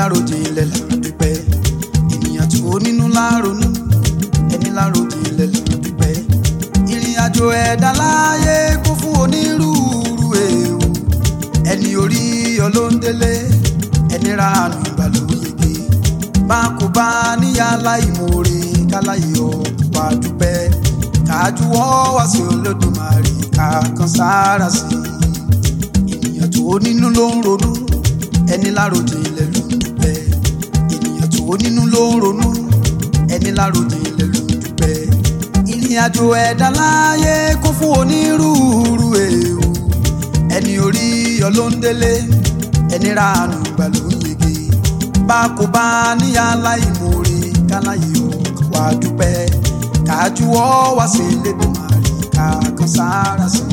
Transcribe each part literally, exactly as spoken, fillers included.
láròjinlẹ̀ là ń dúpẹ́ ènìyàn tó nínú láronú ẹni láròjinlẹ̀ là ń dúpẹ́ ìrìn àjò ẹ̀dá láyé kún fún onírúurú ewu ẹni orí ọlọ́ndélé ẹni ránu ìgbà ló yege bá kò bá níyà láìmoore káláyọ̀ wá dúpẹ́ kájúwọ́ wá sí Olódùmarè ká kan sára sí ènìyàn tó nínú ló ń ronú ẹni láròjinlẹ̀ ló ń dúpẹ́ ènìyàn tó nínú ló ń ronú ẹni láròjinlẹ̀ ló ń dúpẹ́ ìrìn àjò ẹ̀dá láyé kún fún onírúurú ewu ẹni orí ọlọ́ndélé ẹni ránu ìgbà ló ń yege bá kò bá níyà láìmoore káláyọ̀ wá dúpẹ́ kájúwọ́ wá sí Elédùmarè ká kan sára sí.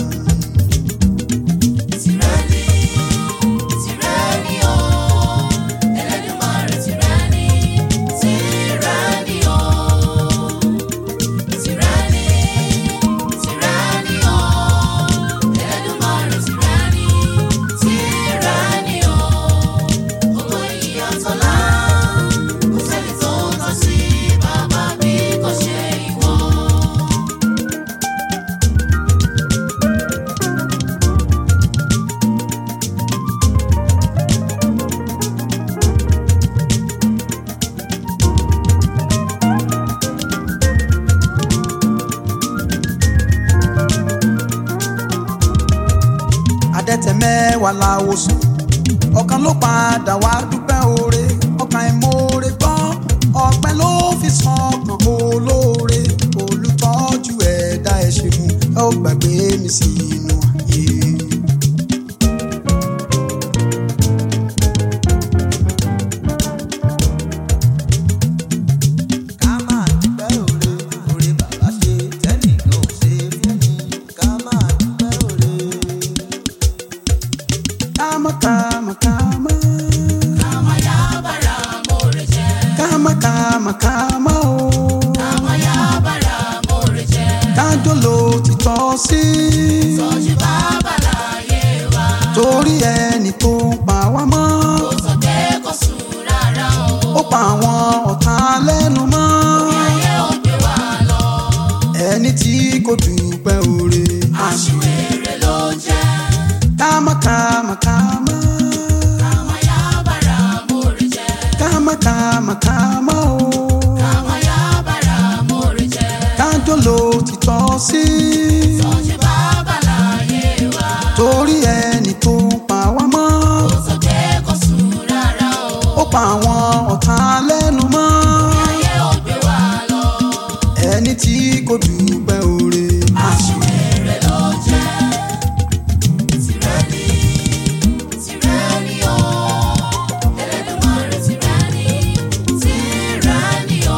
adẹ́tẹ̀ mẹ́wàá láwo sùn ọ̀kan ló padà wá dúpẹ́ oore ọkàn ìmoore gbọ́ ọpẹ́ ló fi san ọkàn olóore olùtọ́jú ẹ̀dá ẹ̀ ṣe mú ẹ ó gbàgbé mi sí inú ayé. Kama kama kama kama ya bara moreje kama kama kama oh kama ya bara moreje kájọ ló ti tọ́ sí sọ́jú bàbá láyé wa torí ẹni tó ń pa wá mọ́ kò sọ pé kò sùn rárá o ó pa àwọn ọ̀tá lẹ́nu mọ́ orí ayé ò gbé wa lọ ẹni tí kò dúpẹ́ oore aṣiwèrè ló jẹ́. Kama kama kama Kama ya bara moreje kama kama kama oh kama ya bara moreje kájọ ló ti tọ́ sí sọ́jú bàbá láyé wa torí ẹni tó ń pa wá mọ́ kò sọ pé kò sùn rárá o ó pa àwọn ọ̀tá lẹ́nu mọ́ ayé ò gbé wa lọ ẹni tí kò dúpẹ́ oore aṣiwèrè ló jẹ́. Tirani, tirani o, Elédùmarè tirani, tirani o,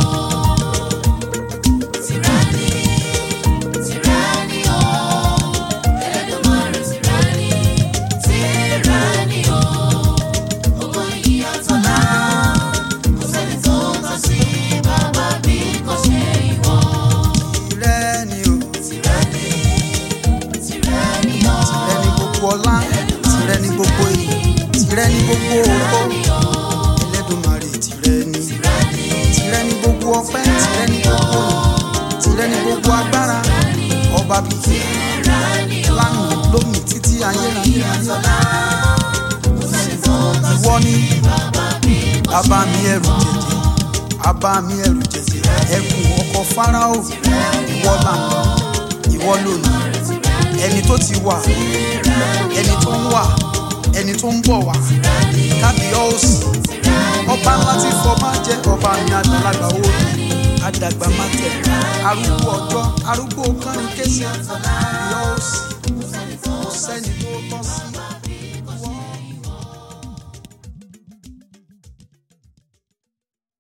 tirani, tirani o, Elédùmarè tirani, tirani o, gbogbo ìyìn àtọ́lá, kò sẹ́ni tó tọ́ sí bàbá bí kò ṣe ìwọ. Tirẹ̀ ni o Tirani, tirani o, tirẹ̀ ni gbogbo ọlá tirẹ̀ ni gbogbo iyì tirẹ̀ ni gbogbo ògo Elédùmarè tirẹ̀ ni tirẹ̀ ni gbogbo ọpẹ́ tirẹ̀ ni gbogbo iyì tirẹ̀ ni gbogbo agbára ọba bíi lánàá lónìí títí ayérayé ayé ìwọ ni bàbá mi ẹrù jẹjẹ bàbá mi ẹrù jẹjẹ ẹkùn ọkọ Fáráò ìwọ lànà ìwọ lónìí ẹni tó ti wà ẹni tó ń wà ẹni tó ń bọ̀ wá kábíyọ̀sí ọba ńlá tí fọba jẹ́ ọba mi àgbàlagbà òde àdàgbà má tẹ̀lé arúgbó ọjọ́ arúgbó kánrin kése kábíyọ̀sí kò sẹ́ni tó tọ́ sí.